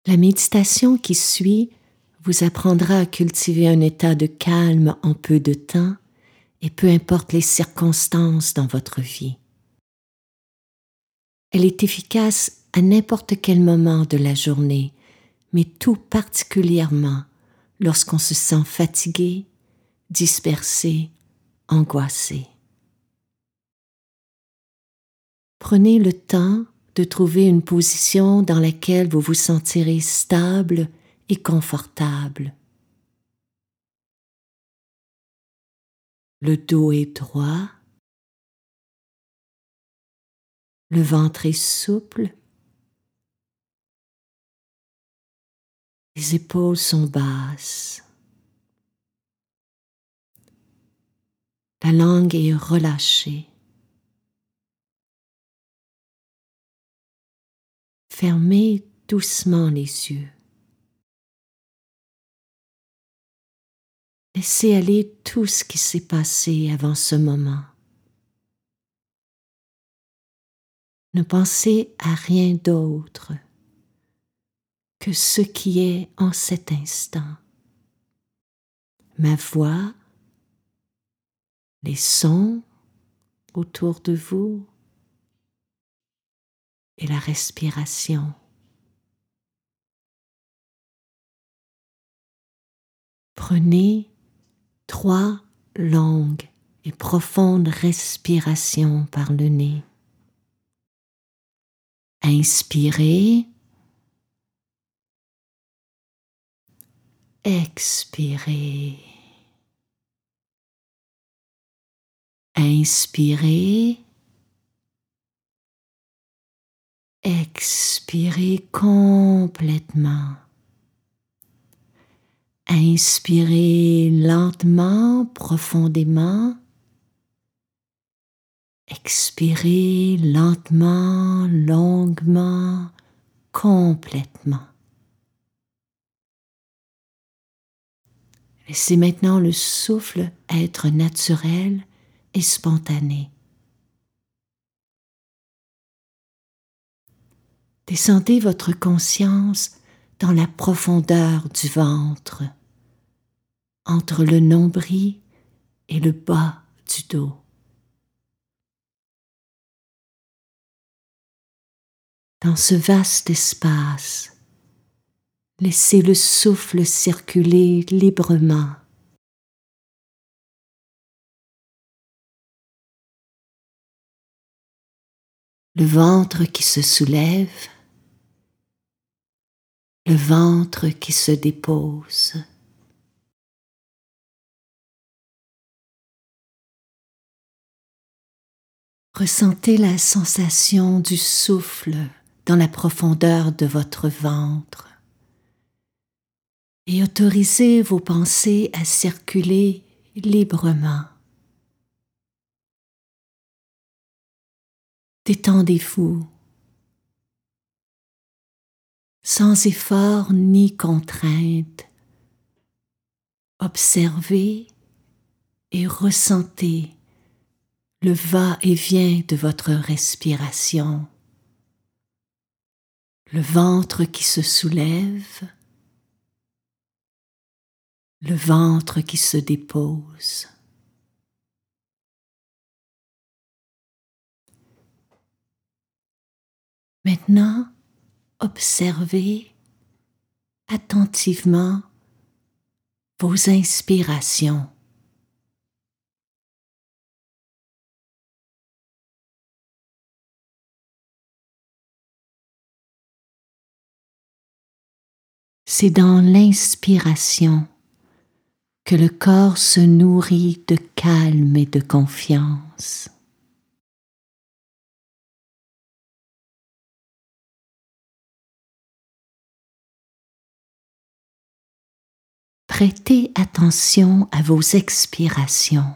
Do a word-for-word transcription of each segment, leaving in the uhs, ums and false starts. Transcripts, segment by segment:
La méditation qui suit vous apprendra à cultiver un état de calme en peu de temps et peu importe les circonstances dans votre vie. Elle est efficace à n'importe quel moment de la journée, mais tout particulièrement lorsqu'on se sent fatigué, dispersé, angoissé. Prenez le temps de trouver une position dans laquelle vous vous sentirez stable et confortable. Le dos est droit, le ventre est souple, les épaules sont basses, la langue est relâchée. Fermez doucement les yeux. Laissez aller tout ce qui s'est passé avant ce moment. Ne pensez à rien d'autre que ce qui est en cet instant. Ma voix, les sons autour de vous et la respiration. Prenez trois longues et profondes respirations par le nez. Inspirez, expirez. Inspirez, expirez complètement. Inspirez lentement, profondément. Expirez lentement, longuement, complètement. Laissez maintenant le souffle être naturel et spontané. Descendez votre conscience dans la profondeur du ventre, entre le nombril et le bas du dos. Dans ce vaste espace, laissez le souffle circuler librement. Le ventre qui se soulève, le ventre qui se dépose. Ressentez la sensation du souffle dans la profondeur de votre ventre et autorisez vos pensées à circuler librement. Détendez-vous, sans effort ni contrainte. Observez et ressentez le va-et-vient de votre respiration, le ventre qui se soulève, le ventre qui se dépose. Maintenant, observez attentivement vos inspirations. C'est dans l'inspiration que le corps se nourrit de calme et de confiance. Prêtez attention à vos expirations.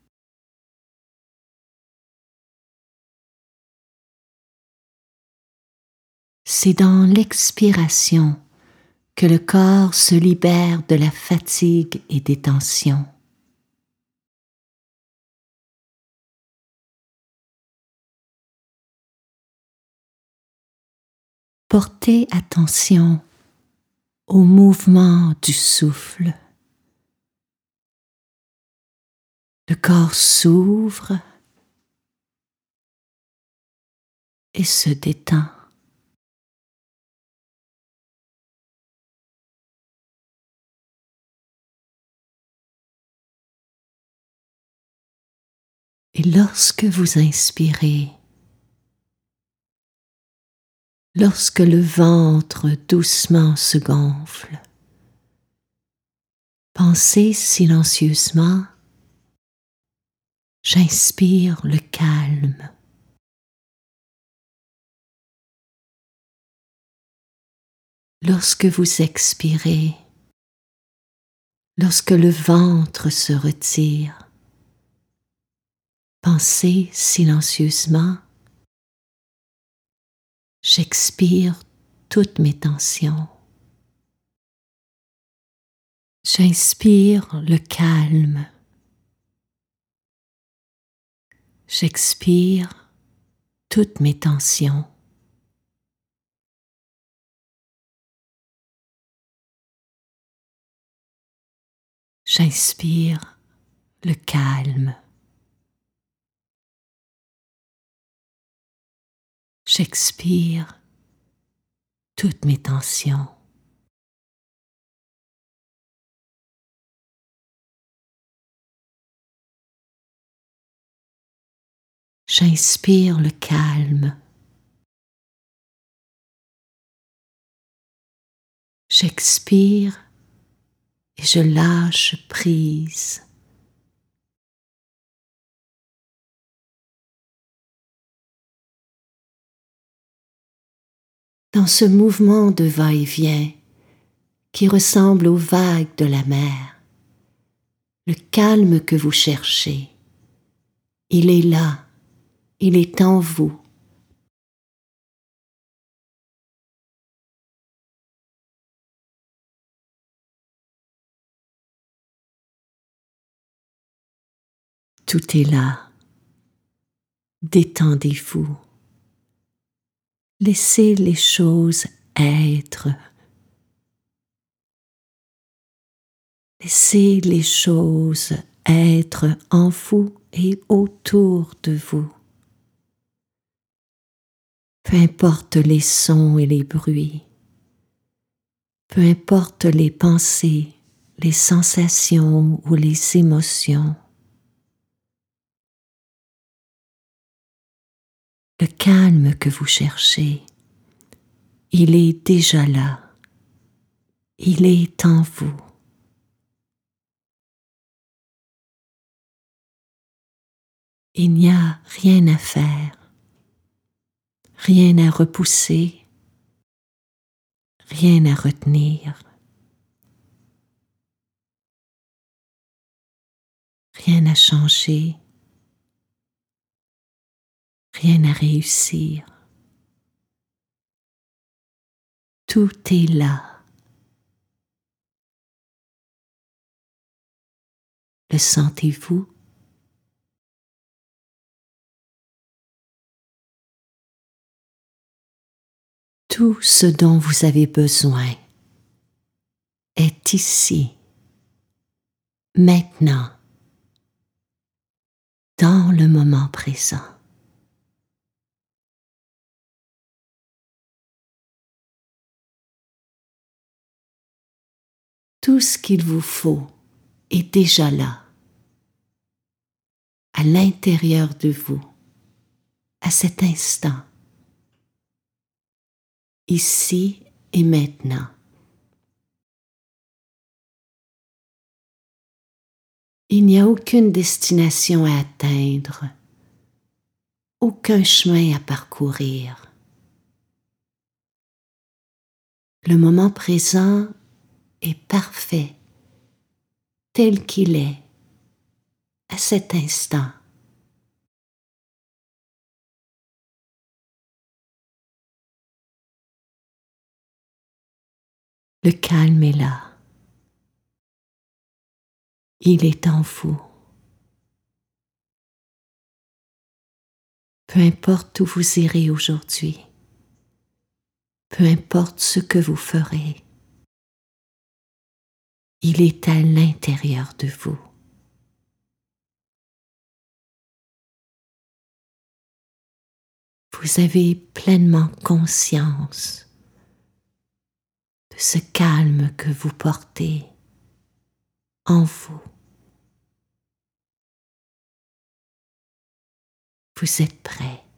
C'est dans l'expiration que le corps se libère de la fatigue et des tensions. Portez attention au mouvement du souffle. Le corps s'ouvre et se détend. Et lorsque vous inspirez, lorsque le ventre doucement se gonfle, pensez silencieusement: j'inspire le calme. Lorsque vous expirez, lorsque le ventre se retire, pensez silencieusement: j'expire toutes mes tensions. J'inspire le calme. J'expire toutes mes tensions. J'inspire le calme. J'expire toutes mes tensions. J'inspire le calme. J'expire et je lâche prise. Dans ce mouvement de va-et-vient qui ressemble aux vagues de la mer, le calme que vous cherchez, il est là, il est en vous. Tout est là. Détendez-vous. Laissez les choses être. Laissez les choses être en vous et autour de vous. Peu importe les sons et les bruits, peu importe les pensées, les sensations ou les émotions, le calme que vous cherchez, il est déjà là, il est en vous. Il n'y a rien à faire, rien à repousser, rien à retenir, rien à changer, rien à réussir. Tout est là. Le sentez-vous? Tout ce dont vous avez besoin est ici, maintenant, dans le moment présent. Tout ce qu'il vous faut est déjà là, à l'intérieur de vous, à cet instant, ici et maintenant. Il n'y a aucune destination à atteindre, aucun chemin à parcourir. Le moment présent est parfait, tel qu'il est, à cet instant. Le calme est là. Il est en vous. Peu importe où vous irez aujourd'hui, peu importe ce que vous ferez, Il est à l'intérieur de vous. Vous avez pleinement conscience de ce calme que vous portez en vous. Vous êtes prêt.